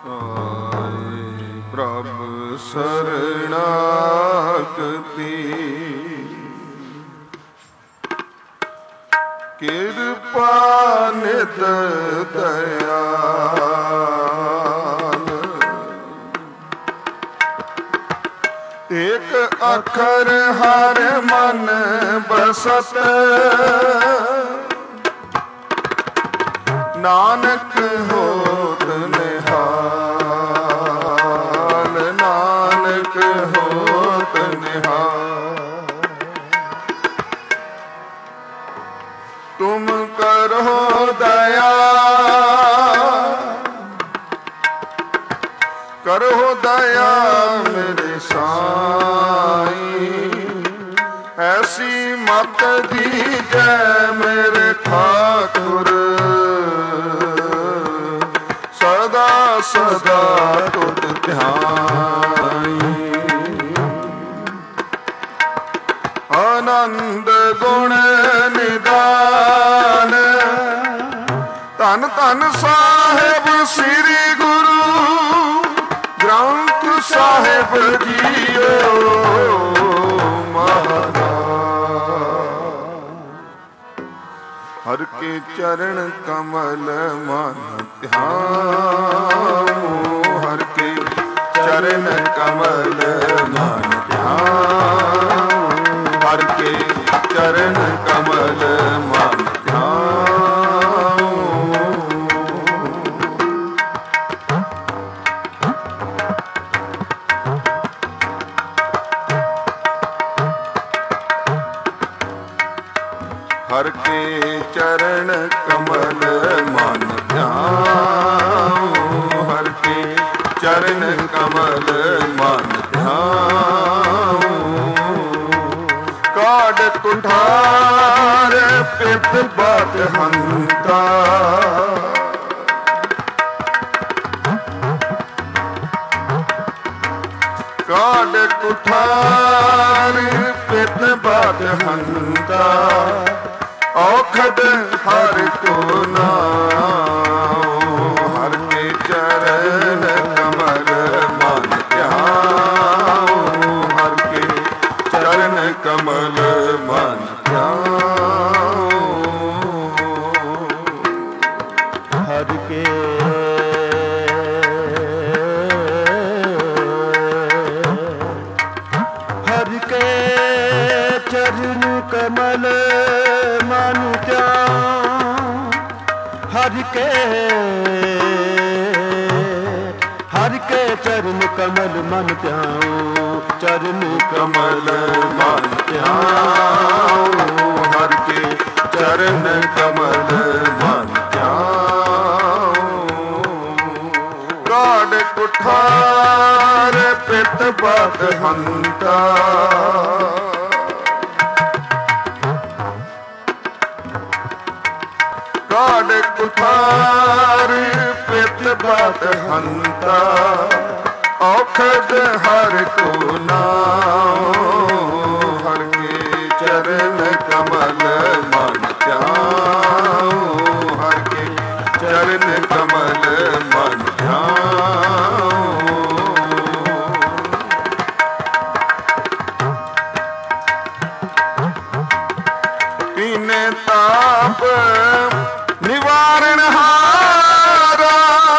ਪ੍ਰਭ ਸਰਣਾਗਤੀ ਕਿਰਪਾ ਨਿਤ ਦਇਆਲ ਏਕ ਅੱਖਰ ਹਰ ਮਨ ਬਸਤ ਨਾਨਕ ਹੋਤ ਨਿਹਾਲ ਨਾਨਕ ਹੋਤ ਨਿਹਾਲ ਤੁਮ ਕਰੋ ਦਇਆ ਕਰੋ ਦਇਆ ਮੇਰੇ ਸਾਈਂ ਐਸੀ ਮਤ ਦੀਜੈ ਮੇਰੇ ਠਾਕੁਰ ਸਦਾ ਸਦਾ ਤੁਧ ਧਿਆਈ ਆਨੰਦ ਗੁਣ ਨਿਦਾਨ ਧੰਨ ਧੰਨ ਸਾਹਿਬ ਸ੍ਰੀ ਗੁਰੂ ਗ੍ਰੰਥ ਸਾਹਿਬ ਜੀਓ ਹਰ ਕੇ ਚਰਨ ਕਮਲ ਮਨ ਧਿਆਉ ਹਰ ਕੇ ਚਰਨ ਕਮਲ ਮਨ ਧਿਆਉ ਹਰ ਕੇ ਚਰਨ ਕਮਲ ਮਨ ਧਿਆਉ ਹਰ ਕੇ ਚਰਨ ਕਮਲ ਮਨ ਧਿਆਉ ਹਰ ਕੇ ਚਰਨ ਕਮਲ ਮਨ ਧਿਆਉ ਕਾਢ ਕੁਠਾਰ ਪਿਤ ਬਾਤ ਹੰਤਾ ਕਾਢ ਕੁਠਾਰ ਪਿਤ ਬਾਤ ਹੰਤਾ ਔਖਦ ਹਰ ਕੋ ਨਾਮ ਹਰ ਕੇ ਚਰਨ ਕਮਲ ਮਨ ਧਿਆਉ ਹਰ ਕੇ ਚਰਨ ਕਮਲ ਮਨ ਧਿਆਉ ਹਰ ਕੇ ਚਰਨ ਕਮਲ ਮਨ ਧਿਆਉ ਹਰ ਕੇ ਚਰਨ ਕਮਲ ਮਨ ਧਿਆਉ ਚਰਨ ਕਮਲ ਮਨ ਧਿਆਉ ਹਰ ਕੇ ਚਰਨ ਕਮਲ ਮਨ ਧਿਆਉ ਕਾਢ ਕੁਠਾਰ ਪਿਤ ਬਾਤ ਹੰਤਾ ਕਾਢ ਕੁਠਾਰ ਪਿਤ ਬਾਤ ਹੰਤਾ ਔਖਦ ਹਰ ਕੋ ਨਾਮ ਹਰ ਕੇ ਚਰਨ ਕਮਲ ਮਨ ਧਿਆਉ ਹਰ ਕੇ ਚਰਨ ਕਮਲ ਮਨ ਧਿਆਉ ਤੀਨੇ ਤਾਪ ਨਿਵਾਰਨ ਹਾਰਾ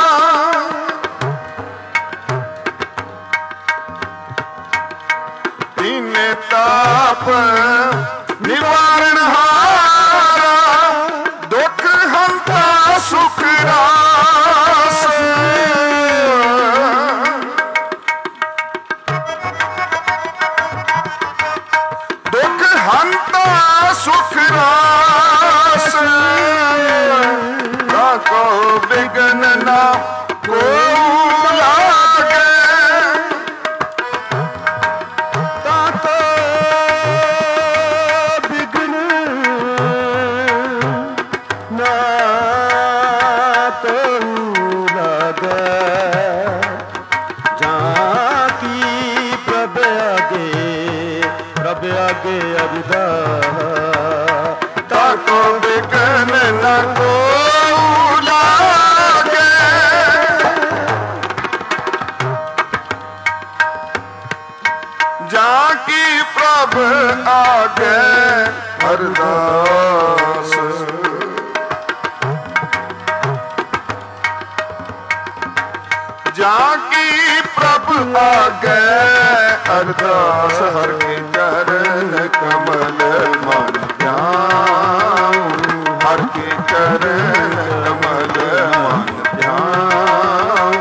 ਤੀਨੇ ਤਾਪ ਨਿਵਾਰਨ ਹਾਰਾ ਦੁੱਖ ਹੰਤਾ ਸੁਖ ਰਾਸ ਦੁੱਖ ਹੰਤਾ ਸੁਖ ਰਾਸ ਕੋ ਬਿਗਨ ਨਾ ਕੋ ਲਾਗੇ ਤਾਕੋ ਬਿਗਨ ਨਾ ਤੋ ਲਾਗੇ ਜਾਂ ਕੀ ਪ੍ਰਭ ਆਗੇ ਅਰਦਾ ਤਾਕੋ ਬਿਗਨ ਨਾ ਕੋ ਲਾਗੇ प्रभ आगे अरदास। जाकी प्रभ आगे अरदास, हर के चरण कमल मन ध्यान, हर के चरण कमल मन ध्यान।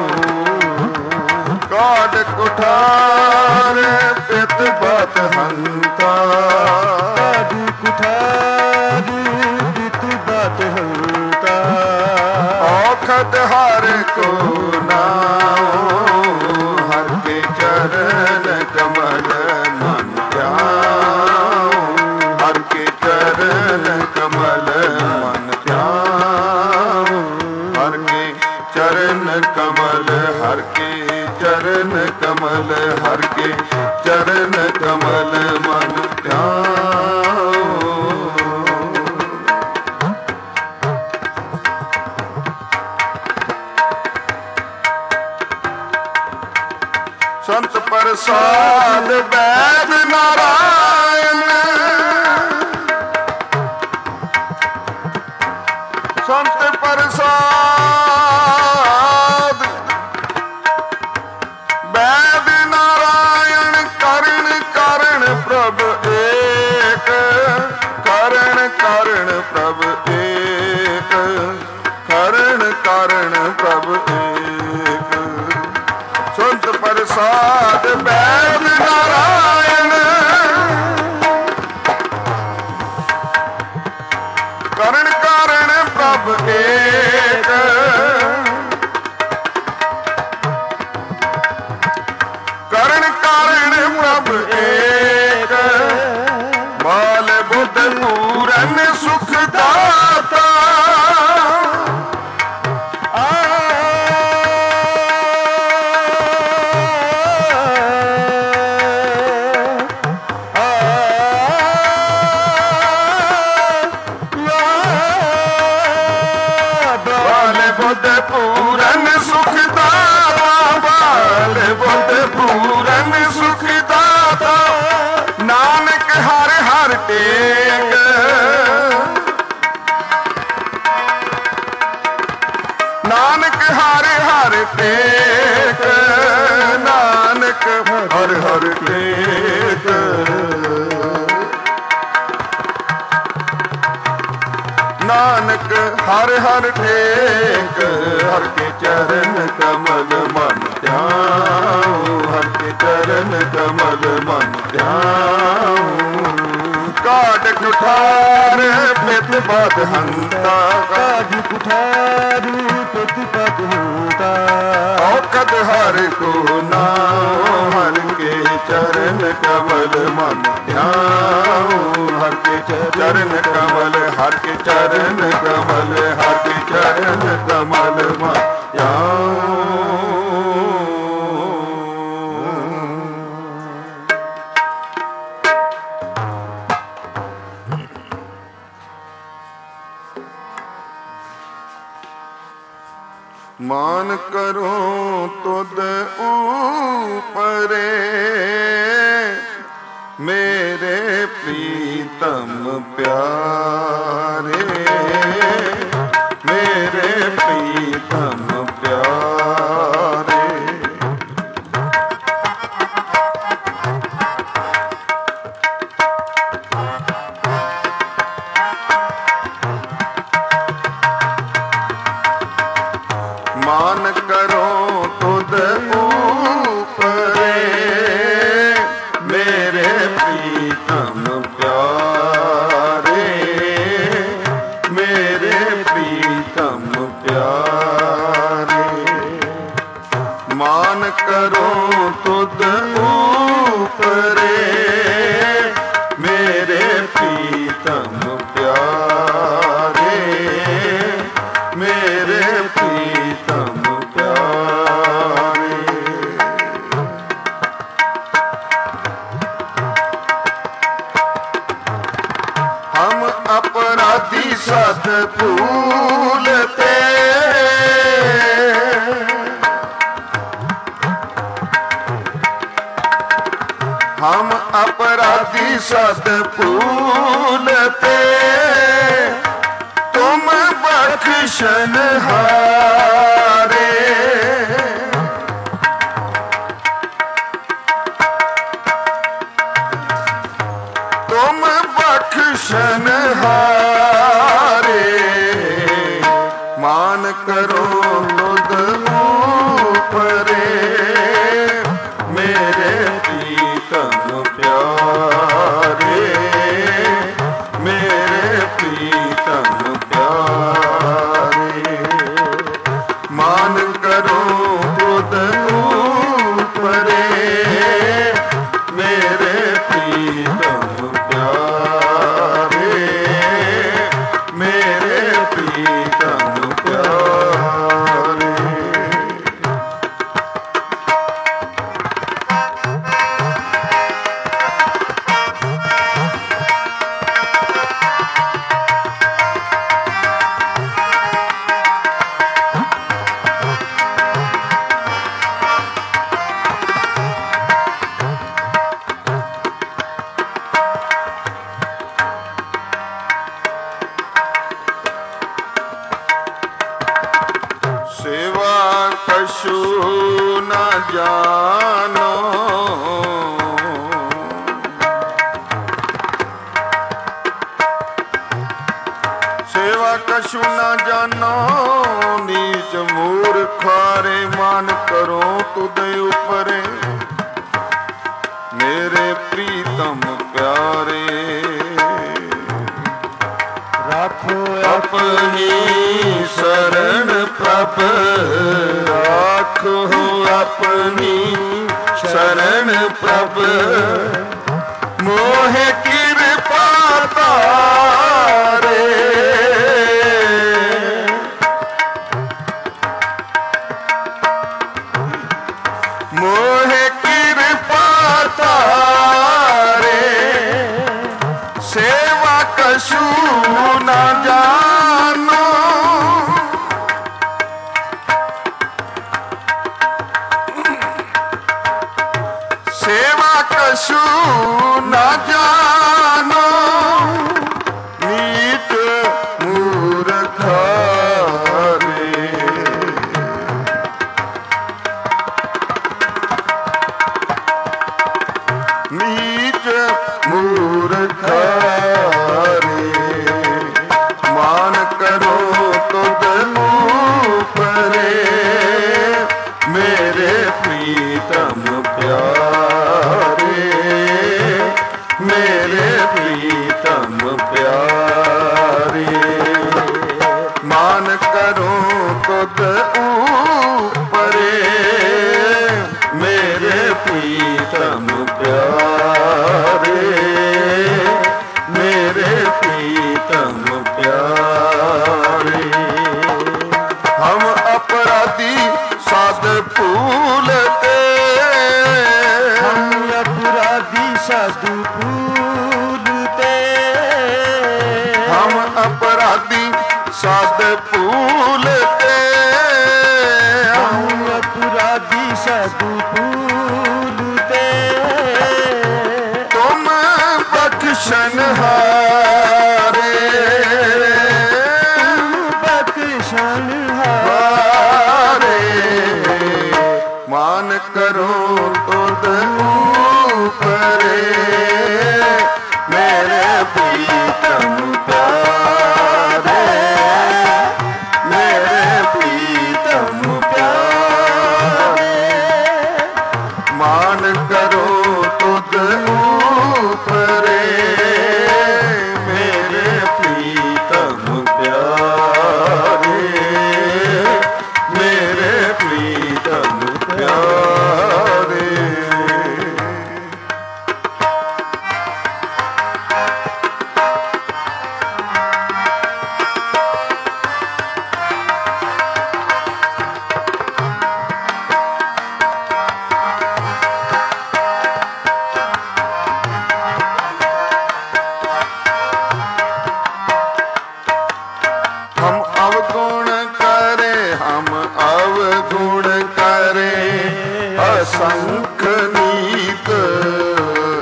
काट कुठार पित बत हंता, काट कुठार पित बत हंता। औखद हर को नाम, हर के चरण कमल मन ध्यान, हर के चरण कमल मन ध्यान। हर के चरण कमल, हर के चरण कमल, हर के चरण कमल मन ध्यान। संत प्रसाद वैद नारायण, संत प्रसाद वैद नारायण। करण करण प्रभ एक, करण करण प्रभ एक, करण करण प्रभ एक। संत प्रसाद वैद नारायण, करण करण प्रभ एक, करण करण प्रभ एक। बाल बुद्ध पूरन सुख दाता, पूरन सुख दाता, बाल बुद्ध पूरन सुख दाता। नानक हर हर टेक, नानक हर हर टेक, नानक हर हर टेक। नानक हर हर टेक, हर के चरण कमल मन ध्यान, हर के चरण कमल मन ध्यान। काट कुठार पित बत हंता, काट कुठार पित बत हंता। औखद हर को नाम, हर के चरण कमल मन ध्यान, हर के चरण कमल, हर के चरण कमल, हर के चरण कमल मन ध्यान। मान करो तुद ऊपरे, मेरे प्रीतम प्यारे, मेरे प्रीतम प्यारे। मान करो तुद ऊपरे, मेरे प्रीतम प्यारे, मेरे प्रीतम प्यारे। मान करो तुद ऊपरे, मेरे प्रीतम प्यारे, मेरे प्रीतम प्यारे। हम अपराधी सत भूलते, हम अपराधी सद भूलते, तुम बख्शनहारे। तुम बख्शनहारे, मान करो तुद ऊपरे, मेरे प्रीतम प्यारे, मेरे प्रीतम प्यारे। मान करो खुद ऊपरे, मेरे प्रीतम प्यारे, मेरे प्रीतम प्यारे। सेवा कछु न जानो, सेवा कछु न जानो, नीच मूर्खारे, मान करो तुद ऊपरे, मेरे प्रीतम प्यारे। राखो अपनी शरण प्रभ, राखो अपनी शरण प्रभ, मोह कृपा तारे। मोह कृपा तारे, सेवा कछु न जानो, सेवा कछु न जानो, नीच मूर्खारे। नीच मूर्खारे, मान करो तुद ऊपरे, मेरे प्रीतम प्यारे, मेरे प्रीतम प्यारे। मान करो तुद ऊपरे, मेरे प्रीतम प्यारे, मेरे प्रीतम प्यारे। हम अपराधी साध भूलते, हम अपराधी साधु भूलते, हम अपराधी साध भूलते, हम अपराधी साधु भूलते, तुम बख्शनहारे, तुम बख्शनहारे। मान करो तुद ऊपरे, मेरे प्रीतम प्यारे, मेरे प्रीतम प्यारे। मान करो तुद ऊपरे, मेरे प्रीतम प्यारे, मेरे प्रीतम प्यारे। असंख नीत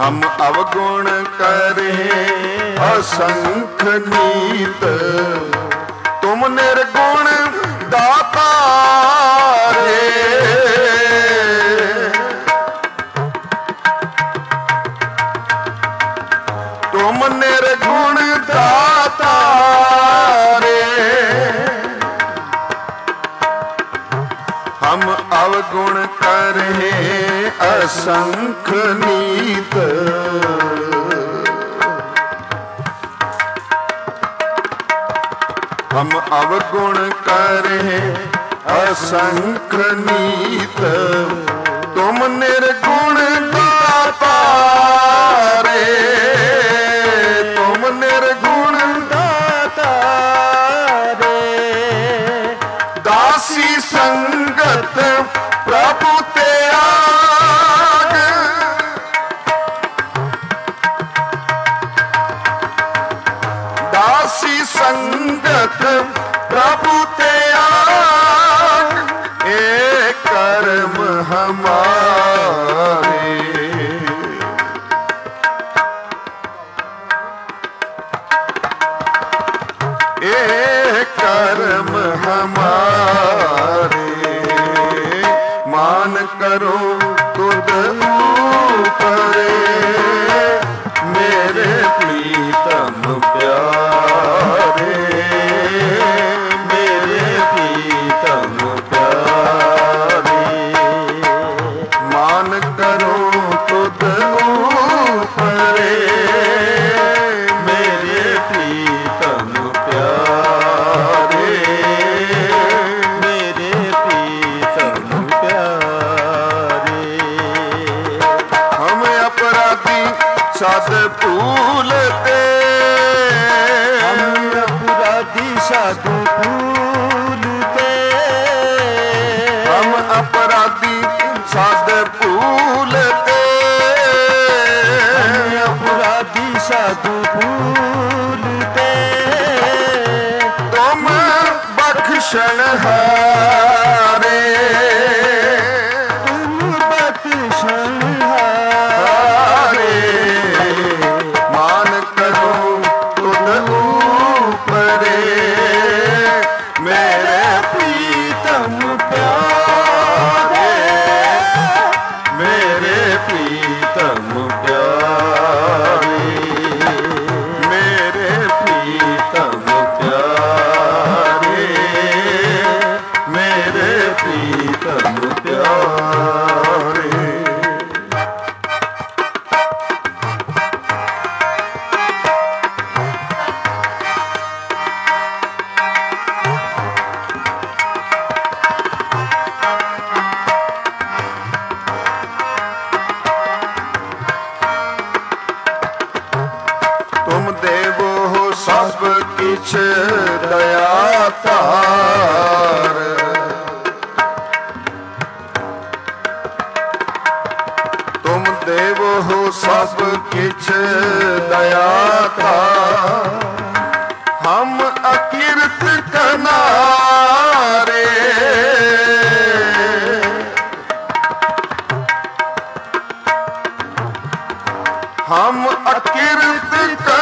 हम अवगुण करे असंख नीत, तुम निर्गुण दाता रे। तुम निर्गुण दाता रे, हम अवगुण करे असंख नीत। हम अवगुण करे असंख नीत, तुम निर्गुण दाता रे। तुम निर्गुण दाता रे, दासी संगत प्रभु त्याग, दासी संगत प्रभु त्याग, ए कर्म हमारे। ए कर्म हमारे, मान करो तुद ऊपरे, मेरे प्रीतम प्यारे। मेरे प्रीतम प्यारे, मान करो तुद ऊपरे, मेरे प्रीतम प्यारे। मेरे प्रीतम प्यारे। हम अपराधी साध भूलते, हम अपराधी साधु भूलते, हम अपराधी साध भूलते, हम अपराधी साधु भूलते, तुम बख्शण हारे। तुम बख्शण हारे, मान करो तुद ऊपरे, मेरे प्रीतम प्यारे। मेरे प्रीतम प्यारे। मेरे प्रीतम प्यारे। मेरे प्रीतम प्यारे। तुम देवो हो सब किछ दयातार, तुम देवो हो सब किछ दयातार, हम अकीर्त कनारे। हम अकीर्त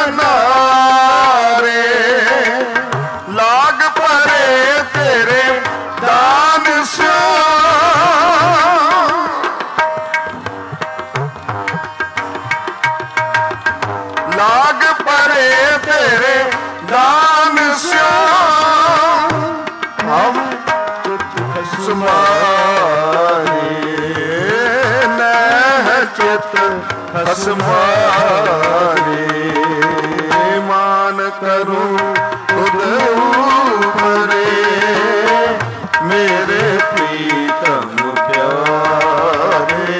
कनारे, लाग परे तेरे दान से। लाग परे तेरे दान से, हम समारे नह चित हसमारे। मान करूं खुद ऊपरे, मेरे प्रीतम प्यारे।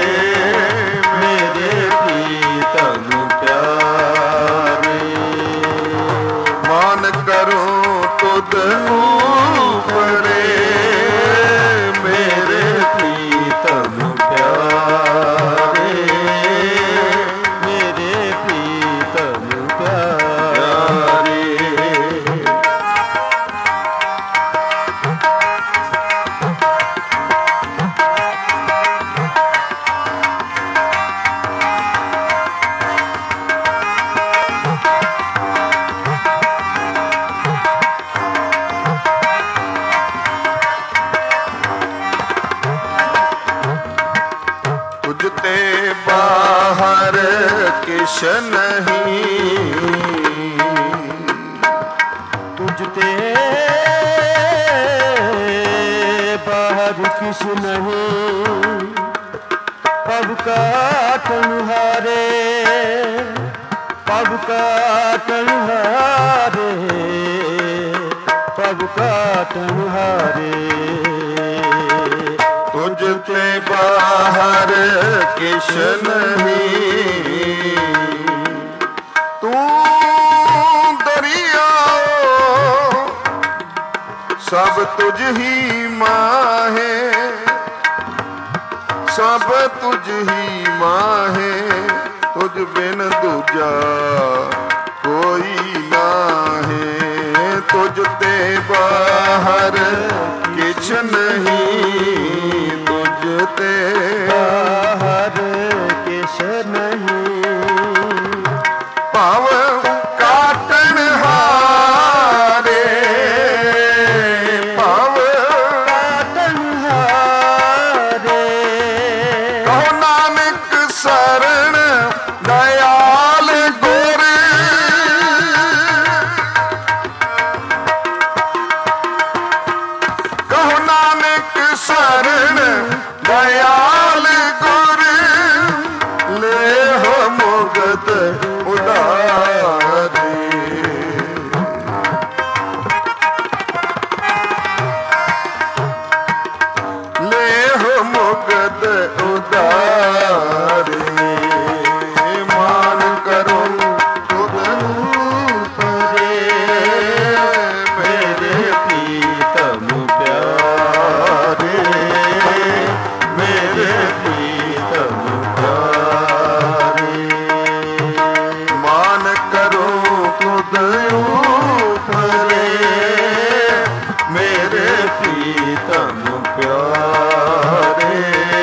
मेरे प्रीतम प्यारे, मान करूं खुद ऊपरे, मेरे प्रीतम प्यारे। मेरे प्रीतम प्यारे। नहीं, तुझ ते बाहर किस नहीं। पब काटन हारे, पब काटन हारे, पब काटन हारे। तुझ ते बाहर किश नहीं, तू दरिया सब तुझ ही माहे, सब तुझ ही माहे। तुझ बिन दूजा कोई नाहे, तुझ ते बाहर किछ नहीं, तुझ ते बाहर किस नहीं। भाव काटन हारे, भाव काटन हारे। कहो नानक शरण दयाल गुर, कहो नानक शरण दयाल गुर। ले हो मुगत उदारी, ले हो मुगत उदारी। मान करो तुद परे मेरे प्रीतम प्यारे, मेरे प्रीतम प्यारे। मान करो तुद परे मेरे प्रीतम प्यारे,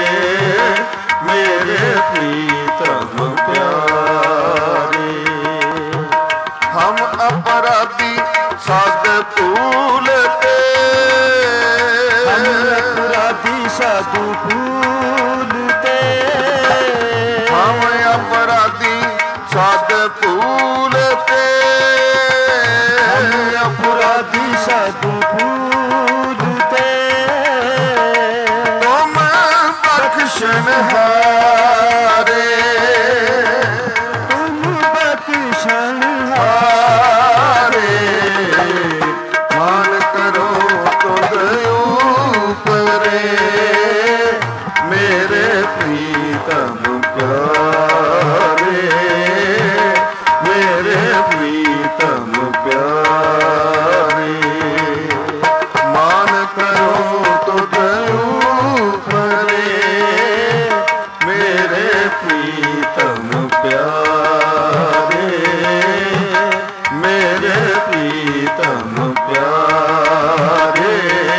मेरे प्रीतम प्यारे। हम अपराधी साध भूलते, हम अपराधी साधु भूलते, हम अपराधी साध भूलते। हम अपराधी साधु भूलते। तुम बख्शन हारे, तुम बख्शन हारे। मान करो तुद ऊपरे, मेरे प्रीतम प्यारे, मेरे प्रीतम प्यारे। मान करो तुद ऊपरे, मेरे प्रीतम प्यारे, मेरे प्रीतम प्यारे,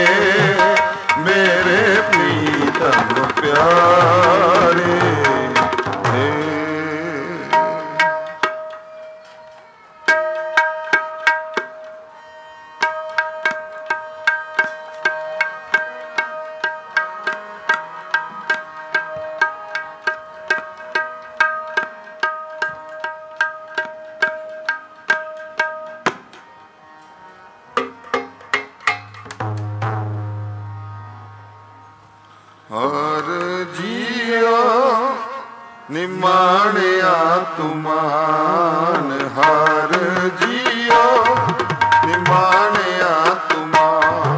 मेरे प्रीतम प्यारे। हर जियो निमाणिया तुमान, हर जियो निमाणिया तुमान।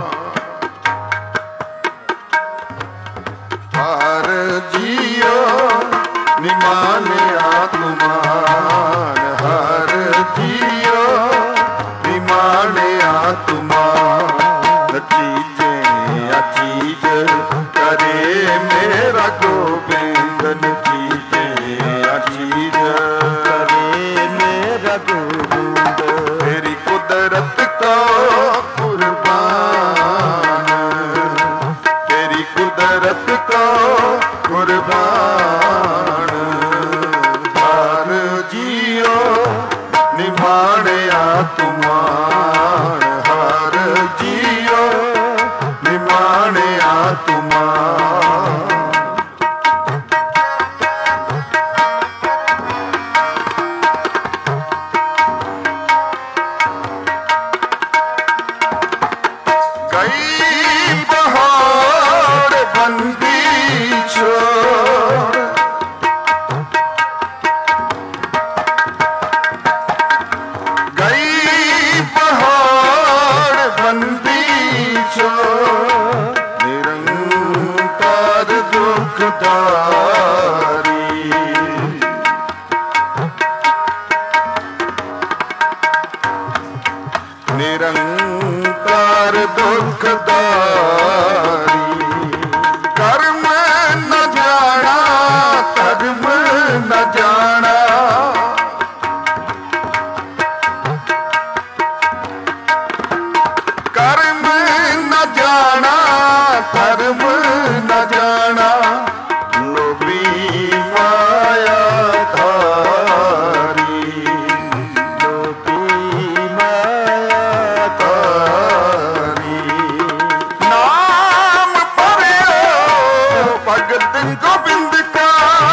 हर जियो निमाणिया तुमान, हर जियो निमाणिया तुमान। चीजे चीज करे मेरा गोबिंद, चीजे चीज करे मेरा गोविंद। तेरी कुदरत का कुर्बान, तेरी कुदरत का कुर्बान। हर जियो निमाणिया तुमान, हर ਹਰ ਦੁਖਦਾਰੀ। ਕਰਮ ਨ ਜਾਣਾ ਧਰਮ ਨ ਜਾਣਾ, ਕਰਮ ਨ ਜਾਣਾ ਧਰਮ ਨ ਜਾਣਾ, ਲੋਭੀ ਮਾਇਆ ਧਾਰੀ। ਲੋਭੀ ਮਾਇਆ ਧਾਰੀ। ਨਾਮ ਭਰਿਓ ਭਗਤ ਗੋਬਿੰਦ ਕਾ,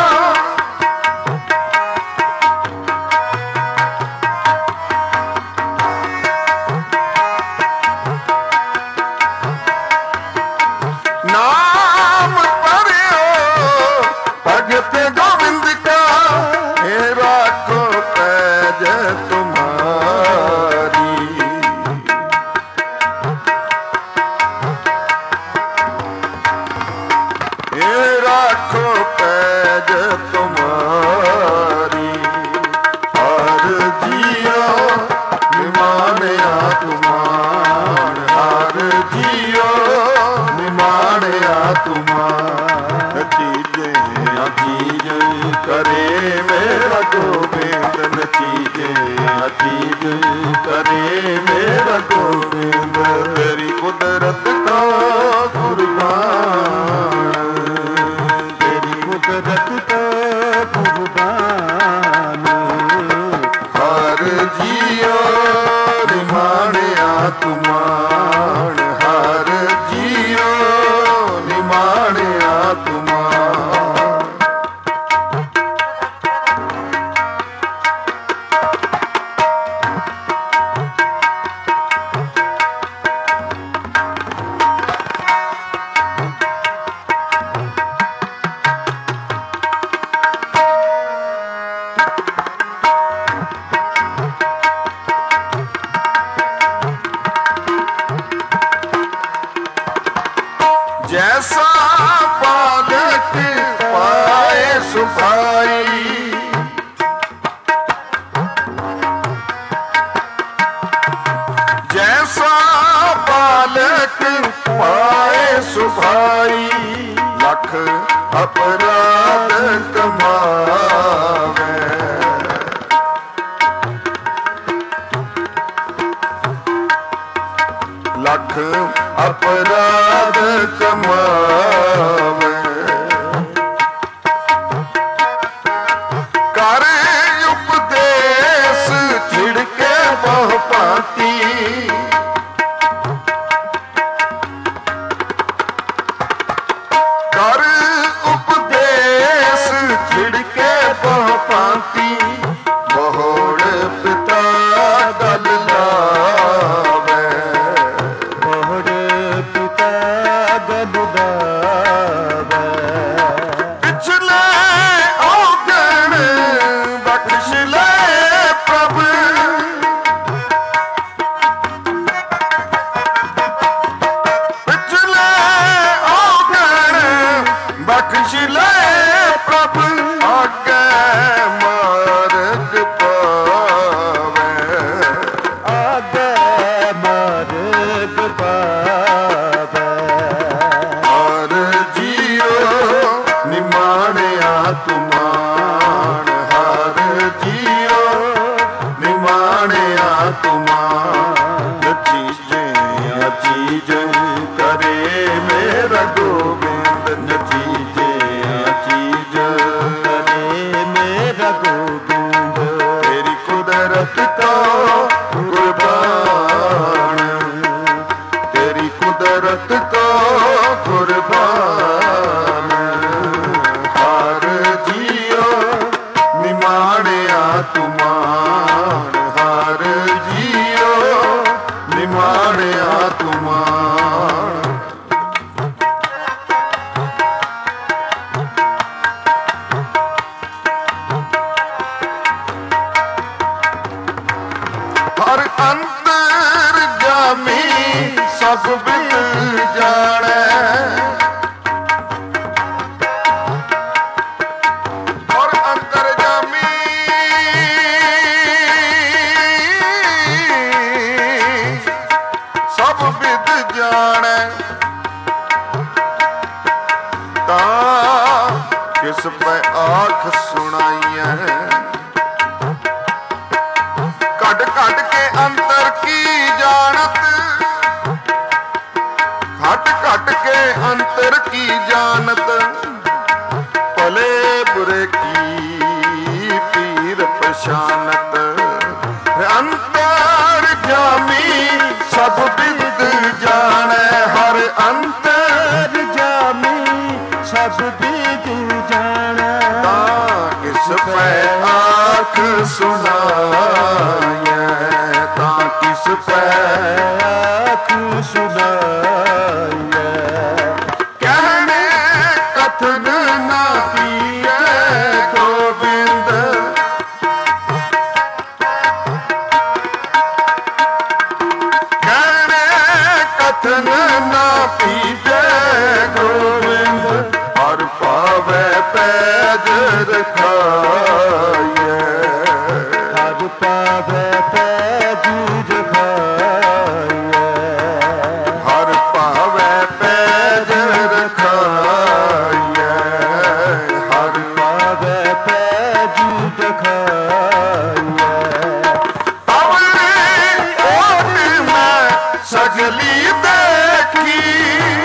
नाम भरियो भगत गोविंद का, हे राखो पैज तुम्हारी। हे राखो पैज तुम्हारी। हर जियो निमानिया तुमान, हर जियो निमानिया तुमान। नचीजे अचीज करे मेरा गोविंद, नचीजे अचीज करे मेरा गोविंद। तेरी कुदरत का कुर्बान, तेरी कुदरत का कुर्बान। हर जियो निमानिया तुमान, हर जियो निमानिया तुमान। जैसा बालक पाए सुभाई, जैसा बालक पाए सुभाई। लख अपराध कमावे, लख अपराध कमावे। कर उपदेश छिड़के बहु भांति, कर उपदेश छिड़के बहु भांति। बहोड़ पिता दल लावे, मोहर पिता गलुदावे। पिछले औगण बख्श ले प्रभु, पिछले औगण बख्श ले प्रभु। आगे मार्ग पावे, आगे मार्ग पावे। हर जियो निमानिया तुमान, हर जियो निमानिया तुमान। नचीजे अचीज करे मेरा गोविंद, नचीजे अचीज करे मेरा गोविंद। तेरी कुदरत का कुर्बान, तेरी कुदरत का कुर्बान। हर जियो निमानिया तुमान, हर जियो निमानिया तुमान। हर अंतर जामी सब बित जाने, और अंतर जामी सब ਸਭ ਵਿਦ ਜਾਣੈ, ਤਾਂ ਕਿਸ ਪੈ ਆਖ ਸੁਣਾਈਐ। ਕੱਢ ਕੱਢ ਕੇ ਅੰਤਰ ਕੀ ਜਾਣਤ, ਘਟ ਘਟ ਕੇ ਅੰਤਰ ਕੀ ਜਾਣਤ, ਭਲੇ ਬੁਰੇ ਕੀ ਪੀਰ ਪਛਾਨਤ। ਅੰਤਰ ਜਾਮੀ ਸਭ ਵਿਦ ਜਾਣੈ, ਹਰ ਅੰਤਰ ਜਾਮੀ ਸਭ ਵਿਦ ਜਾਣੈ, ਤਾਂ ਕਿਸ ਪੈ ਆਖ ਸੁਣਾਈਐ, ਤਾਂ ਕਿਸ ਪੈ ਆਖ ਸੁਣਾਈਐ। ਕਹਿਣੇ ਕਥਨ ਨਾ ਪੀਐ ਗੋਬਿੰਦ, ਕਹਿਣੇ ਕਥਨ ਨਾ ਪੀਜੈ ਗੋਬਿੰਦ, ਹਰ ਪਾਵੈ ਪੈਜ ਰਖਾਈਐ, ਹਰ ਪਾਵੈ ਪੈਜ ਰਖਾਈਐ, ਹਰ ਪਾਵੈ ਪੈਜ ਰਖਾਈਐ, ਹਰ ਪਾਵੈ ਪੈਜ ਰਖਾਈਐ। ਅਵਰੇ ਓਟ ਮੈਂ ਸਗਲੀ ਦੇਖੀ,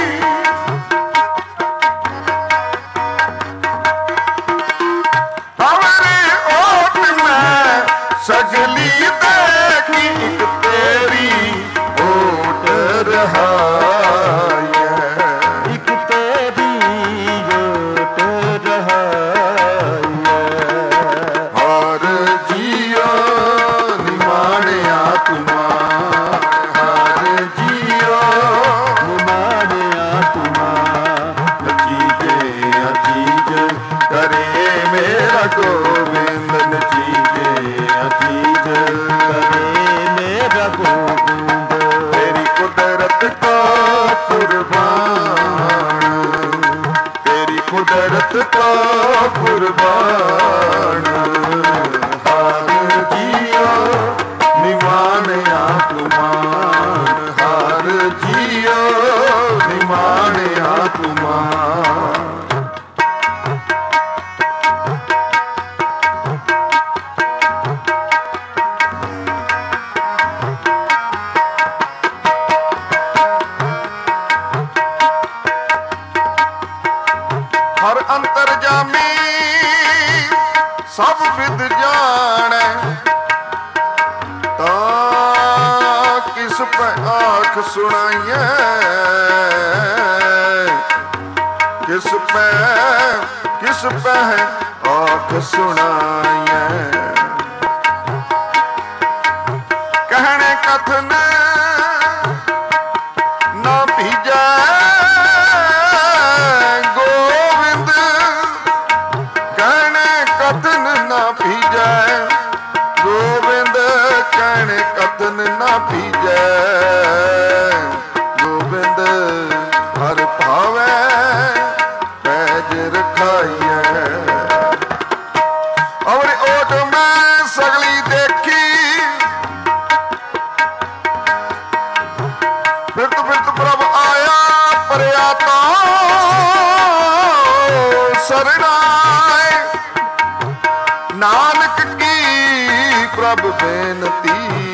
ਅਵਰੇ ਓਟ ਮੈਂ ਸਗਲੀ ਦੇਖੀ, ਇੱਕ ਤੇਰੀ ਓਟ ਰਹਾਈਐ, ਇੱਕ ਤੇਰੀ ਓਟ ਰਹਾਈਐ। ਹਰ ਜੀਓ ਨਿਮਾਣਿਆ ਤੁਮਾਰ, ਹਰ ਜੀਓ ਨਿਮਾਣਿਆ ਤੁਮਾਰ, ਨਚੀਜੇ ਅਚੀਜ ਕਰੇ ਮੇਰਾ ਗੋਬਿੰਦ, ਨਚੀਜੇ ਅਚੀਜ ਕਰੇ ਮੇਰਾ ਗੋਬਿੰਦ। ਤੇਰੀ ਕੁਦਰਤ ਕੋ ਕੁਰਬਾਨ, ਤੇਰੀ ਕੁਦਰਤ ਕੋ ਕੁਰਬਾਨ, ਹਰ ਜੀਓ ਨਿਮਾਣਿਆ ਤੁਮਾਨ, ਹਰ ਜੀਓ ਨਿਮਾਣਿਆ ਤੁਮਾਨ। ਹਰ ਅੰਤਰ ਜਾਮੀ ਸਭ ਵਿਦ ਜਾਣੈ, ਤਾਂ ਕਿਸ ਪੈ ਆਖ ਸੁਣਾਈਐ, ਕਿਸ ਪੈ ਆਖ ਸੁਣਾਈਐ। ਕਹਿਣੇ ਕਥਨ ਨਾ ਭੀਜੈ ਗੋਬਿੰਦ, ਕਹਿਣੇ ਕਥਨ ਨਾ ਭੀਜੈ ਗੋਬਿੰਦ, ਕਹਿਣੇ ਕਥਨ ਨਾ ਭੀਜੈ ਗੋਬਿੰਦ, ਹਰ ਭਾਵੈ ਪੈਜ ਰਖਾਈਐ। ਔਰ ਓਟ ਮੈਂ ਸਗਲੀ ਦੇਖੀ, ਫਿਰਤ ਫਿਰਤ ਪ੍ਰਭ ਆਇਆ ਪਰਿਆ ਤਾਂ ਸਰਨਾਏ, ਨਾਨਕ ਕੀ ਪ੍ਰਭ ਬੇਨਤੀ,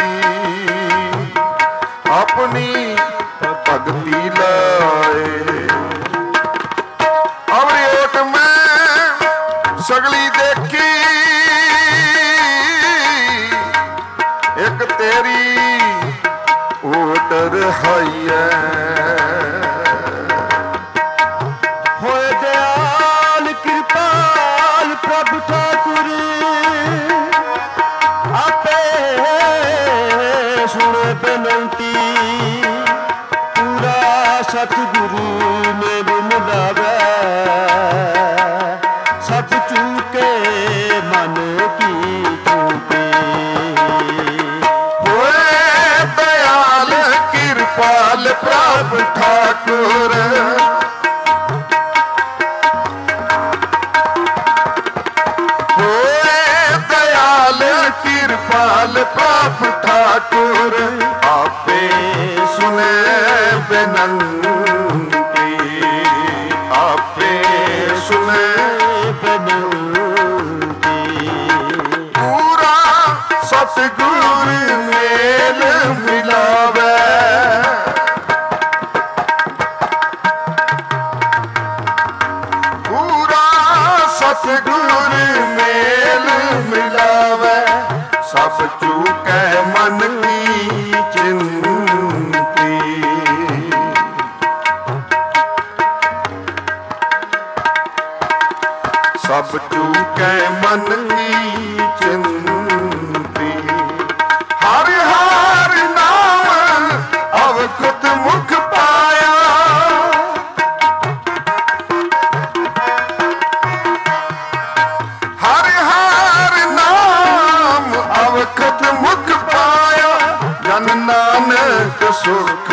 ਆਪਣੀ ਭਗਤੀ ਲਾਏ। ਅਵਰੀ ਓਟ ਮੈਂ ਸਗਲੀ ਦੇਖੀ, ਇੱਕ ਤੇਰੀ ਓਟ ਰਹਾਈਐ, ਹੋਏ ਦਿਆਲ ਕਿਰਪਾਲ ਪ੍ਰਭ ਠਾਕੁਰ, ਆਪੇ ਸੁਣੇ ਬੇਨੰਤੀ, ਪੂਰਾ ਸਤਿਗੁਰੂ ਨੇ ਬਿਨ ਲਾਵੈ, ਸਭ ਚੂਕੇ ਮਨ ਕੀ ਚੂਕੇ। ਹੋਏ ਦਇਆਲ ਕਿਰਪਾਲ ਪ੍ਰਭ ਠਾਕੁਰ, ਹੋਏ ਦਇਆਲ ਕਿਰਪਾਲ ਪ੍ਰਭ ਠਾਕੁਰ, ਆਪੇ ਸੁਨੇ ਬੇਨੰਤੀ ਆਪੇ ਸੁਣੇ ਬੇਨੰਤੀ ਪੂਰਾ ਸਤਿਗੁਰ ਮੇਲ ਮਿਲਾਵੇ ਪੂਰਾ ਸਤਿਗੁਰ ਮੇਲ ਮਿਲਾਵੇ ਸਭ ਚੂਕੈ ਮਨ ਕੀ ਚਿੰਤੀ ਸਭ ਚੂਕੈ ਮਨ ਕੀ ਚਿੰਤੀ ਹਰ ਹਰ ਨਾਮ ਅਵਗੁਤ ਮੁਖ ਪਾਇਆ ਹਰ ਹਰ ਨਾਮ ਅਵਗੁਤ ਮੁਖ ਪਾਇਆ ਜਨ ਨਾਨਕ ਸੁਖ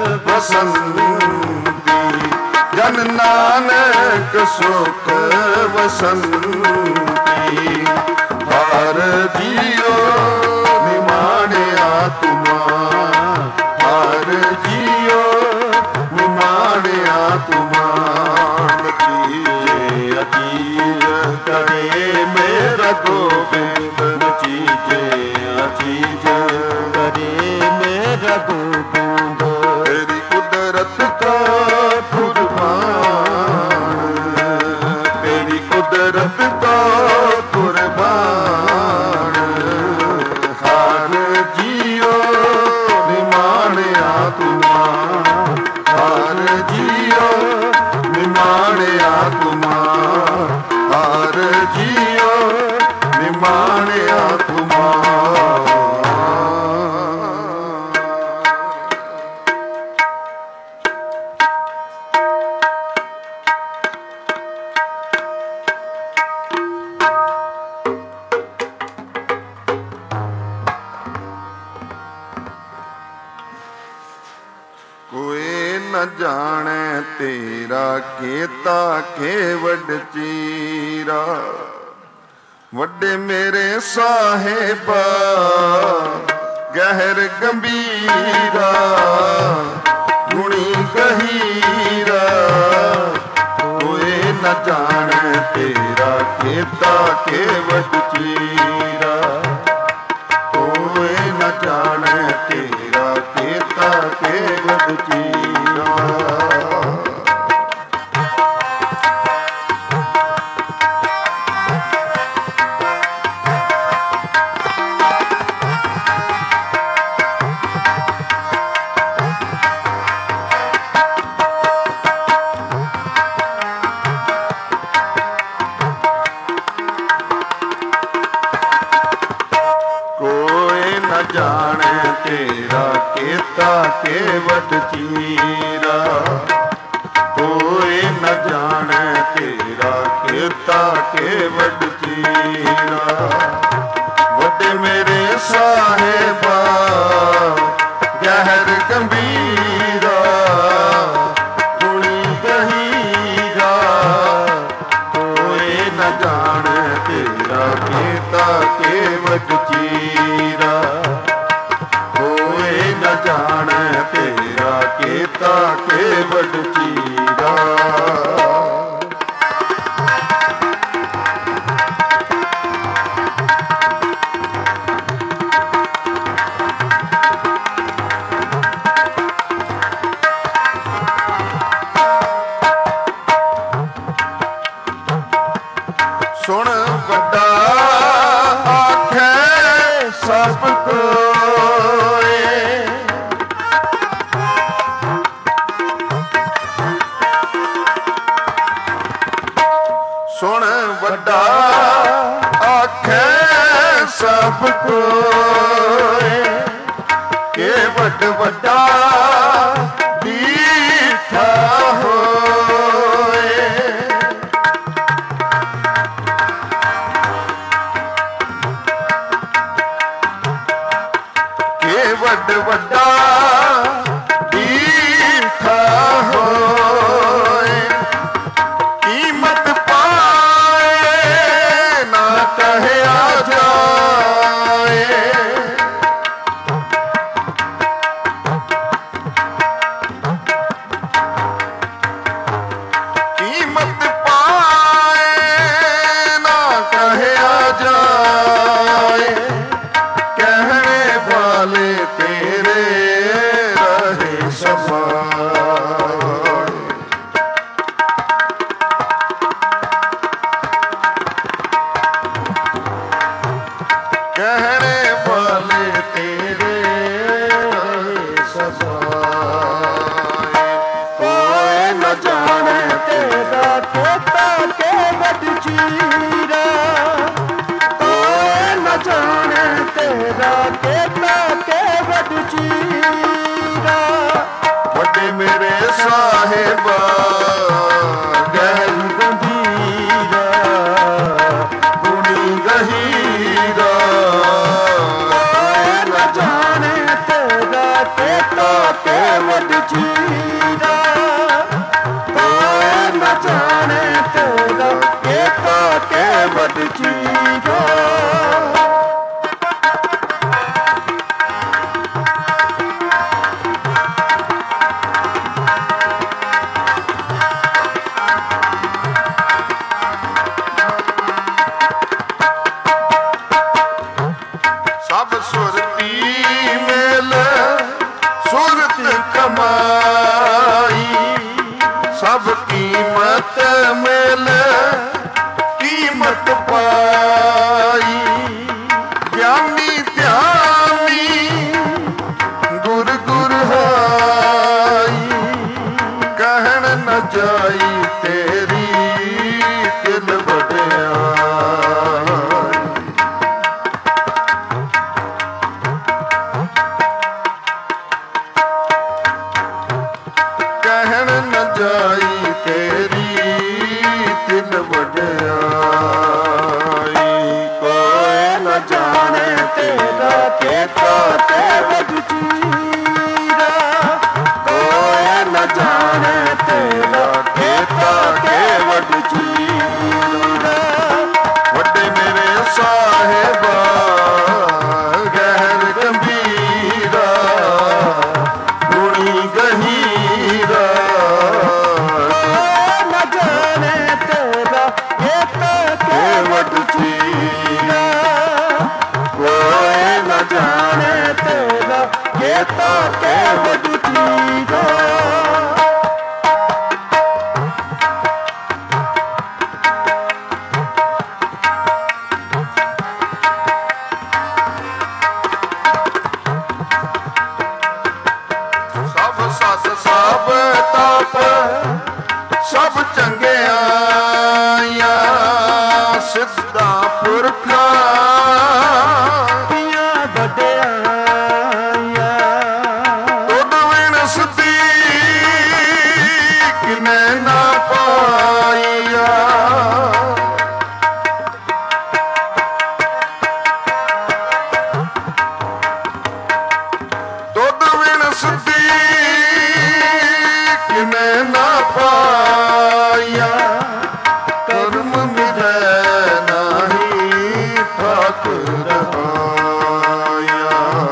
ਵਸੰਦੀ ਜਨ ਨਾਨਕ ਸੁਖ ਵਸੰਤੀ ਹਰ ਜੀਓ ਨਿਮਾਣਿਆ ਤੁਮਾ ਹਰ ਜੀਓ ਨਿਮਾਣਿਆ ਤੁਮਾ ਚੀਜੇ ਅਚੀਜ ਕਰੇ ਮੇਰਾ ਗੋਬਿੰਦ ਚੀਜੇ ਅਚੀਜ ਕਰੇ ਮੇਰਾ ਗੋਬਿੰਦ ਤੇਰੀ ਕੁਦਰਤ ਕਾ ਕੁਰਬਾਨ ਤੇਰੀ ਕੁਦਰਤ ਕਾ ਕੁਰਬਾਨ ਹਰ ਜੀਓ ਨਿਮਾਣਿਆ ਤੁਮਾ ਹਰ ਜੀਓ ਨਿਮਾਣਿਆ ਤੁਮਾ ਹਰ ਜੀਓ ਨਿਮਾਣਿਆ ਤੁਮਾ ਕੋਏ ਨ ਜਾਣੈ ਤੇਰਾ ਕੀਤਾ ਕੇਵਡ ਚੀਰਾ ਵੱਡੇ ਮੇਰੇ ਸਾਹਿਬਾ ਗਹਿਰ ਗੰਭੀਰਾ ਗੁਣੀ ਗਹੀਰਾ ਕੋਏ ਨ ਜਾਣੈ ਤੇਰਾ ਕੀਤਾ ਕੇਵਡ ਚੀਰਾ ਕੋਏ ਨ ਜਾਣੈ ਤੇਰਾ ਕੀਤਾ ਕੇਵਡ ਚੀਰਾ ਜਾਣੈ ਤੇਰਾ ਕੀਤਾ ਕੇਵਡ ਚੀਰਾ ਕੋਈ ਨ ਜਾਣੈ ਤੇਰਾ ਕੀਤਾ ਕੇਵਡ ਚੀਰਾ ਵੱਡੇ ਮੇਰੇ ਸਾਹਿਬਾ ਗਹਿਰ ਗੰਭੀਰਾ ਗੁਣੀ ਗਹੀਰਾ ਕੋਈ ਨ ਜਾਣੈ ਤੇਰਾ ਕੀਤਾ ਕੇਵਡ ਚੀਰਾ ਨ ਜਾਣੈ ਤੇਰਾ ਕੀਤਾ ਕੇਵਡ ਚੀਰਾ ਸੁਣ ਵੱਡਾ ਆਖੈ ਸਭ ਕੋਏ ਸੁਣ ਵੱਡਾ ਆਖੈ ਸਭ ਕੋਏ ਕੇਵਡ ਵੱਡਾ ਦੀਠਾ ਹੋਏ ਕੇਵਡ ਵੱਡਾ ਦੀਠਾ ਹੋਏ ਕੀਮਤ ਪਾਏ ਨਾ ਕਹਿਆ ਜਾਏ ਸਮਾਏ। ਕਹਿਣੇ ਵਾਲੇ ਤੇਰੇ ਸਮਾਏ। ਕੋਈ ਨ ਜਾਣੇ ਤੇਰਾ ਕੀਤਾ ਕੇਵਟ ਚੀਰਾ, ਕੋਈ ਨ ਜਾਣੇ ਤੇਰਾ ਕੀਤਾ ਕੇਵਟ ਚੀਰਾ। ਵੱਡੇ ਮੇਰੇ ਸਾਹਿਬਾ ਗਹਿਰ ਗੰਭੀਰਾ, ਗੁਣੀ ਗਹੀਰਾ। ਕੋਈ ਨ ਜਾਣੇ ਤੇਰਾ ਕੀਤਾ ਕੇਵਟ ਚੀਰਾ, ਕੋਈ ਨ ਜਾਣੇ ਤੇਰਾ ਕੀਤਾ ਕੇਵਟ ਚੀਰਾ। ਸਭ ਸੁਰਤੀ ਮੇਲ ਸੁਰਤ ਕਮਾਈ। ਸਭ ਕੀਮਤ ਮੇਲ ਕੀਮਤ ਪਾਈ। ਗਿਆਨੀ ਧਿਆਨੀ ਗੁਰ ਗੁਰ ਹਾਈ। ਕਹਿਣ ਨ ਜਾਈ ਤੇਰੀ ਤਿਲ ਵਡਿਆਈ। ਕਹਿਣ ਨ ਜਾਈ ਤੇਰੀ ਤਿਲ ਵਡਿਆਈ। ਕੋਈ ਨ ਜਾਣੇ ਤੇਰਾ ਕੀਤਾ ਕੇਵਟ ਚੀਰਾ, ਕੋਈ ਨ ਜਾਣੇ ਤੇਰਾ ਕੀਤਾ ਕੇਵਟ ਚੀਰਾ। ਵੱਡੇ ਮੇਰੇ ਸਾਹਿਬਾ ਗਹਿਰ ਗੰਭੀਰਾ, ਗੁਣੀ ਗਹੀਰਾ। ਕੋਈ ਨ ਜਾਣੇ ਤੇਰਾ ਕੀਤਾ ਕੇਵਟ ਚੀਰਾ, ਕੋਈ ਨ ਜਾਣੇ ਤੇਰਾ ਕੀਤਾ ਕੇਵਟ ਚੀਰਾ। ਸਭ ਸੱਸ ਸਭ ਤਪ ਸਭ ਚੰਗਿਆਈਆਂ। ਸਿੱਧਾ ਪੁਰਖਾਂ ਪੀਆਂ ਵਡਿਆਈਆਂ। ਤੁਧ ਵਿਣ ਸਦੀਕ ਨੇ ਨਾ ਪਾਈਆ। ਤੁਧ ਵਿਣ ਸਦੀਕ ਨੇ ਨਾ ਪਾਈਆ। ਕਰਮ ਮਿਲੈ ਨਾਹੀ ਠਾਕੁਰ ਰਹਾਇਆ।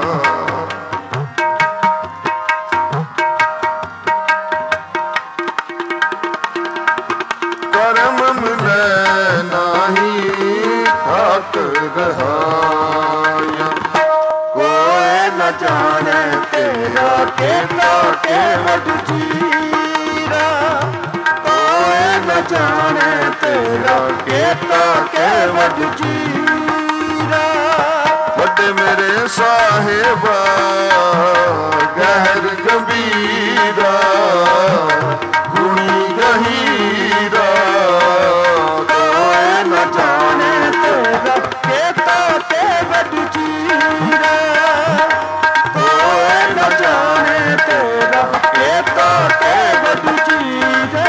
ਕਰਮ ਮਿਲੈ ਨਾਹੀ ਠਾਕੁਰ ਰਹਾਇਆ। ਕੋਈ ਨ ਜਾਣੇ ਤੇਰਾ ਕੀਤਾ ਕੇਵਟ ਚੀਰਾ, ਕੋਈ ਨ ਜਾਣੇ ਤੇਰਾ ਕੀਤਾ ਕੇਵਟ ਚੀਰਾ। ਵੱਡੇ ਮੇਰੇ ਸਾਹਿਬਾ ਗਹਿਰ ਗੰਭੀਰਾ, ਗੁਣੀ ਗਹੀਰਾ। ਕੋਈ ਨ ਜਾਣੇ ਤੇਰਾ ਕੀਤਾ ਕੇਵਟ ਚੀਰਾ, ਕੋਈ ਨ ਜਾਣੇ ਤੇਰਾ ਕੀਤਾ ਕੇਵਟ ਚੀਰਾ।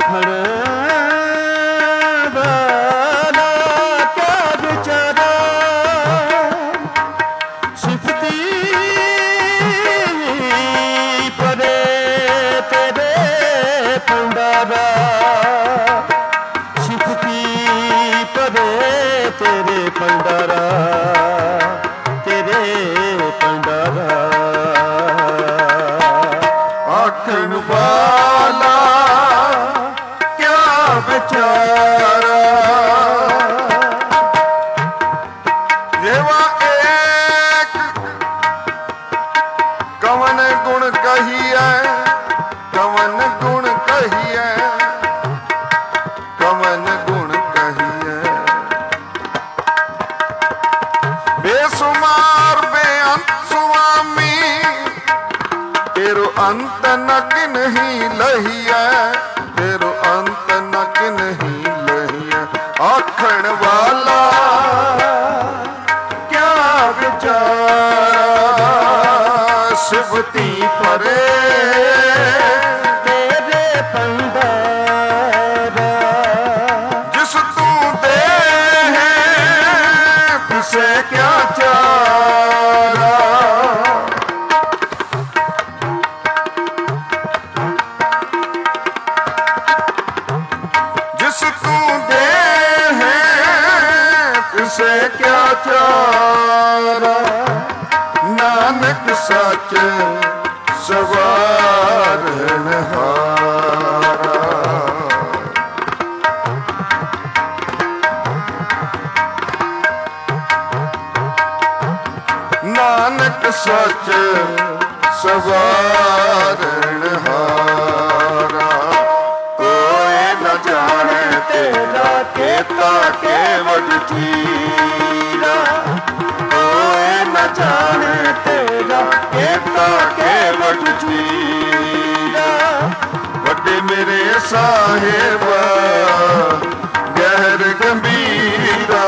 अंत नक नहीं लहिया, तेरो अंत नक नहीं लहिया। आखण वाला क्या विचारा, सिवती परे तेरे पंडारा। जिस तू दे है तुझसे क्या चारा, से क्या चारा। नानक सच सवारनहारा। नानक सच सवारनहारा। कोई न जाने तेरा केता केवट चीरा, कोई न जाने तेरा केता केवट चीरा। वड्डे मेरे साहेब गहर गंभीरा,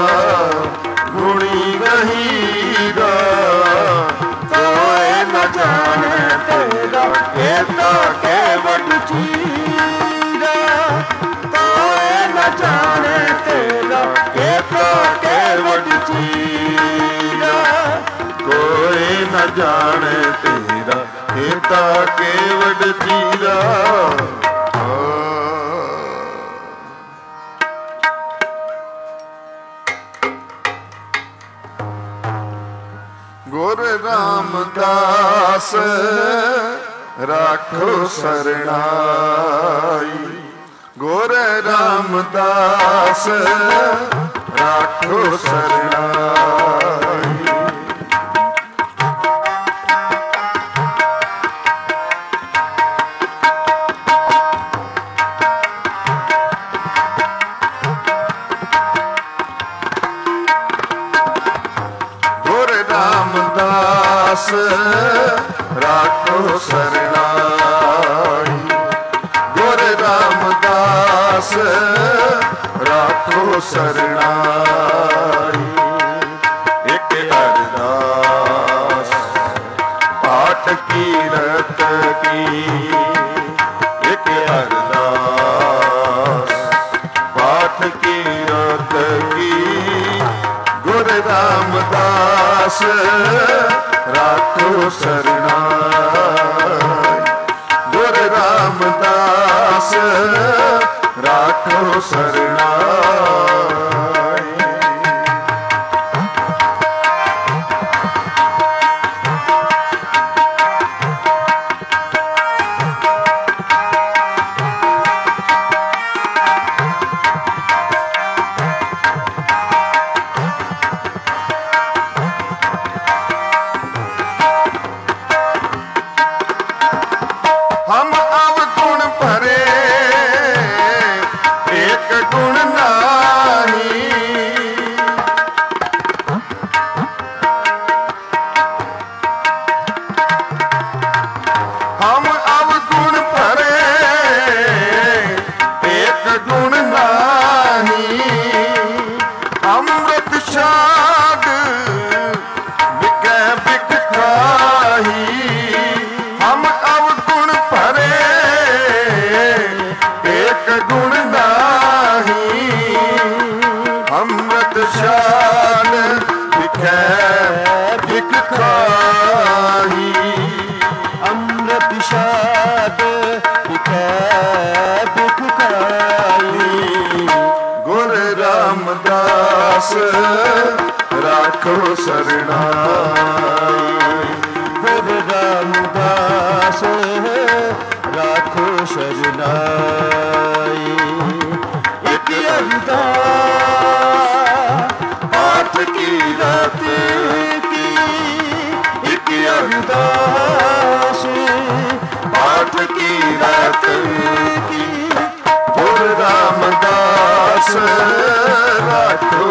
गुणी गहीरा। कोई न जाने तेरा केता केवट चीरा, कोई न जाने तेरा केता केवट चीरा। कोई न जाने तेरा केता केवट चीरा। गुरु रामदास राखो सरणाई, गुरु रामदास राखो सरणाई। गुरु रामदास राखो सरणाई, गुरु रामदास राखो सरणाई। एक अरदास पाठ कीरत की, एक अरदास पाठ कीरत की। गुरु रामदास राखो सरणाई, गुरु रामदास राखो सरणाई। हम अवगुण भरे एक गुण नाही, हम अवगुण भरे एक गुण नाही। अमृत शाद बिकै बिक खाही। हम अवगुण भरे एक ਕੇ ਗੁਣ ਨਾਹੀ, ਅੰਮ੍ਰਿਤ ਸ਼ਾਨ ਵਿਖੇ ਵਿਖ ਖਾਹੀ, ਅੰਮ੍ਰਿਤ ਸ਼ਾਨ ਵਿਖੇ ਵਿਖ ਖਾਹੀ। ਗੁਰ ਰਾਮਦਾਸ ਰਾਖੋ ਸਰਣਾਈ, ਗੁਰ ਰਾਮਦਾਸ ਰਾਖੋ ਸਰਣਾਈ। ਇਕ ਅਰਦਾਸ ਪਾਠ ਕੀ ਰਾਤ ਕੀ, ਇਕ ਅਰਦਾਸ ਪਾਠ ਕੀ ਰਾਤ ਕੀ। ਗੁਰ ਰਾਮਦਾਸ ਰਾਖੋ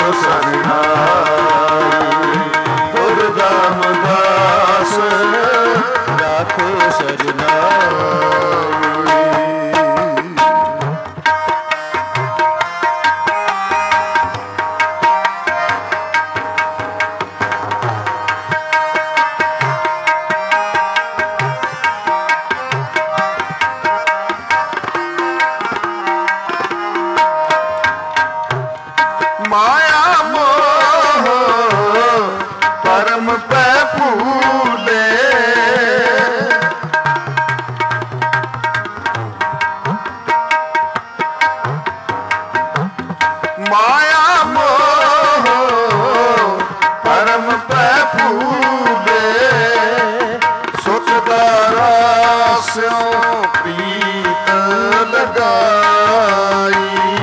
ਸਰਣਾਈ, ਗੁਰ ਰਾਮਦਾਸ ਰਾਖੋ ਸਰਣਾਈ। ਮਾਇਆ ਮੋਹ ਪਰਮ ਪੈ ਭੂਲੇ, ਮਾਇਆ ਮੋਹ ਪਰਮ ਪੈ ਭੂਲੇ, ਸੁਖ ਦਾ ਰਾਸਿਓ ਪ੍ਰੀਤ ਲਗਾਈ,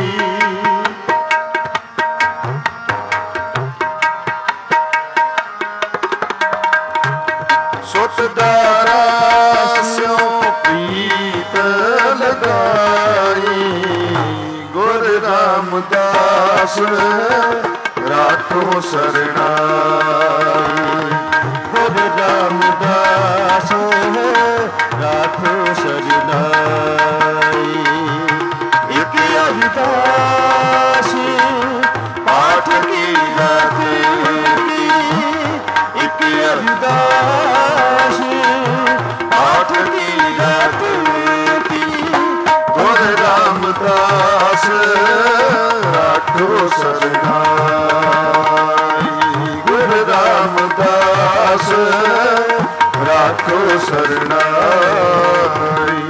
ਸੁਤ ਦਾ ਰਾਸਿਓ ਪ੍ਰੀਤ ਲਗਾਈ। ਗੁਰ ਰਾਮਦਾਸ ਰਾਖੋ ਸਰਣਾਈ, ਗੁਰ ਰਾਮਦਾਸ ਰਾਖੋ ਸਰਣਾਈ। ਇਕ ਅਰਦਾਸ ਪਾਠ ਕੀ ਰਾਤ ਕੀ, ਇਕ ਅਰਦਾਸ ਪਾਠ ਕੀ ਰਾਤ ਕੀ। ਗੁਰ ਰਾਮਦਾਸ ਰਾਖੋ ਸਰਣਾਈ, ਗੁਰ ਰਾਮਦਾਸ ਰਾਖੋ ਸਰਣਾਈ।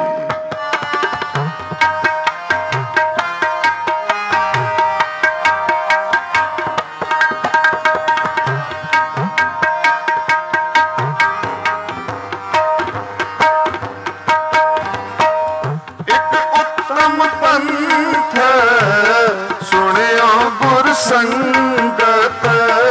ਪੰਥ ਸੁਣਿਓ ਗੁਰ ਸੰਗਤ,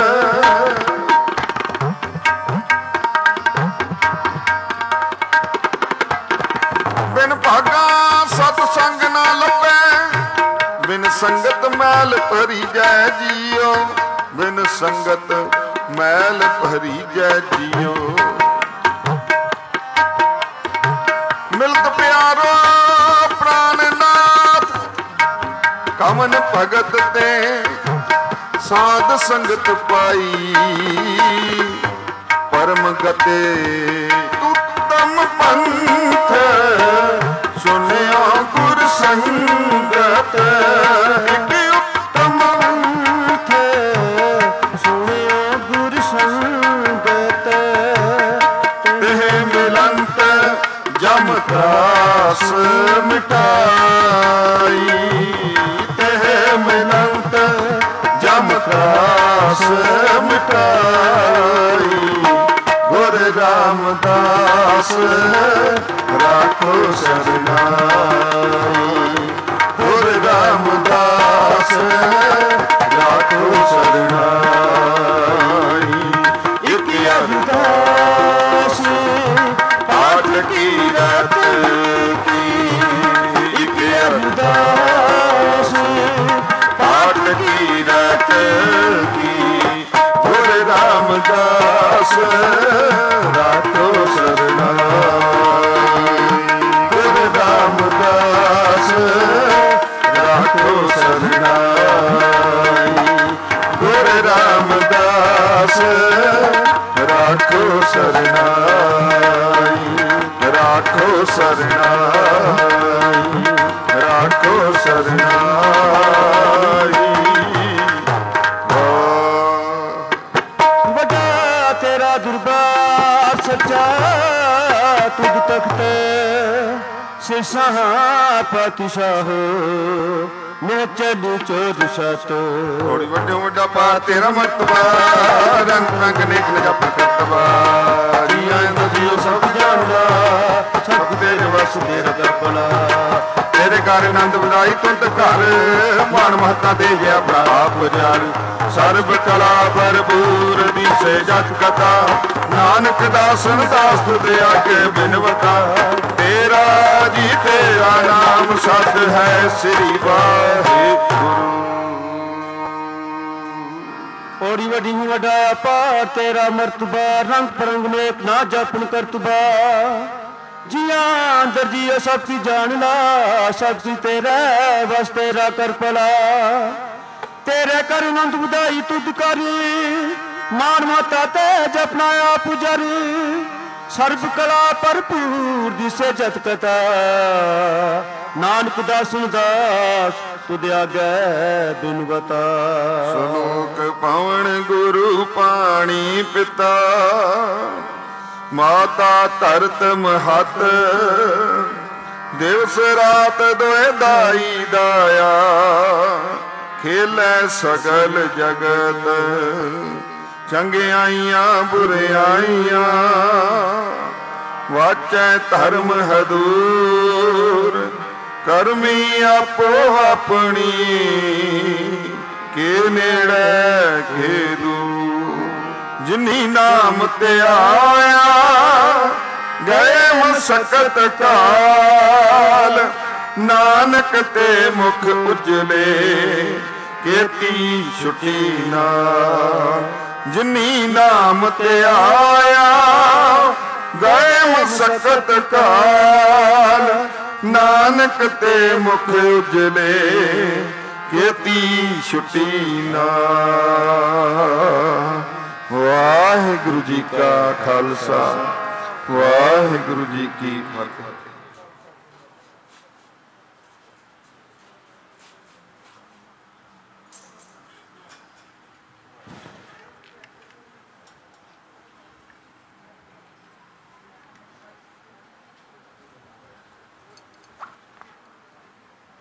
ਬਿਨ ਭਾਗਾ ਸਤ ਸੰਗ ਨਾ ਲੱਭੈ, ਬਿਨ ਸੰਗਤ ਮੈਲ ਭਰੀ ਜੈ ਜੀਓ, ਬਿਨ ਸੰਗਤ ਮੈਲ ਭਰੀ ਜੈ ਜੀਓ। ਮਿਲਤ ਪਿਆਰੋ ਪ੍ਰਾਨਨਾਥ, ਕਮਨ ਭਗਤ ਤੇ ਸਾਧ ਸੰਗਤ ਪਾਈ, ਪਰਮ ਗਤੇ ਉੱਤਮ ਪੰਥ ਸੁਨਿਓ ਗੁਰ ਸੰਗਤ। ਇੱਕ ਉੱਤਮ ਪੰਥ ਸੁਣਿਓ ਗੁਰ ਸੰਗਤ, ਇਹ ਮਿਲੰਤ ਜਮ त्रास मिटाई, तेह मिलंत जम त्रास मिटाई। गुर रामदास राखो सरनाई, गुर रामदास राखो सरनाई। एक अरदास पाठ की रात की, एक अरदास पाठ की रात की। गुर रामदास राखो सरनाई, गुर रामदास राखो सरनाई, गुर रामदास राखो सरनाई, राखो सरनाई, राखो साहा पातशाह मैं चलू चोर सातो थोड़ी वड्डे वड्डा पार तेरा मर्तबा रंग रंग नेक नजा प्रकटबा जिया नदियों सब जानदा सब तेरे वस तेरा दरपला तेरे घर आनंद ਵਧਾਈ ਤੁੰਤ ਘਰ ਮਾਨ ਮਹਤਾ ਦੇ ਗਿਆ ਪ੍ਰਾਪ ਜਾਲ ਸਰਬ ਕਲਾ ਭਰਪੂਰ ਦਿਸੇ ਜਤ ਕਥਾ ਨਾਨਕ ਦਾਸਨ ਦਾਸ ਤੁਦੇ ਆਗੇ ਬਿਨਵਤਾ ਤੇਰਾ ਜੀ ਤੇਰਾ ਨਾਮ ਸਤ ਹੈ ਸ੍ਰੀ ਵਾਹਿਗੁਰੂ ओरी वडी वडा पार तेरा मर्तबा रंग परंग नेक ना जपन करतबा जिया अंदर जियो सब की जानना सब सी तेरा बस तेरा कर पला तेरे कर नंद बुदाई तुद करी मान माता ते जपना आप पुजारी सर्व कला भरपूर दिसे जत कथा नानक दासन दास तुद आगे बिनवता ਸ਼ਲੋਕ ਪਵਨ ਗੁਰੂ ਪਾਣੀ ਪਿਤਾ ਮਾਤਾ ਧਰਤ ਮਹਤ ਦਿਵਸ ਰਾਤ ਦੋਏ ਦਾਈ ਦਾਇਆ ਖੇਲੇ ਸਗਲ ਜਗਤ ਚੰਗਿਆਈਆਂ ਬੁਰਿਆਈਆਂ ਵਾਚੈ ਧਰਮ ਹਦੂਰ ਕਰਮੀ ਆਪੋ ਆਪਣੀ ਕੇ ਨੇੜੇ ਖੇਦੂ ਜਿਨੀ ਨਾਮ ਤੇ ਆਇਆ ਗਏ ਮਸਕਤ ਕਾਲ ਨਾਨਕ ਤੇ ਮੁਖ ਉਜਲੇ ਕੀਤੀ ਛੁਟੀ ਨਾ ਜਿਨੀ ਨਾਮ ਤੇ ਆਇਆ ਗਏ ਮਸਕਤ ਕਾਲ ਨਾਨਕ ਤੇ ਮੁਖ ਉਜਲੇ ਕੀਤੀ ਛੁਟੀ ਨਾ ਵਾਹਿਗੁਰੂ ਜੀ ਕਾ ਖਾਲਸਾ ਵਾਹਿਗੁਰੂ ਜੀ ਕੀ ਫਤਿਹ।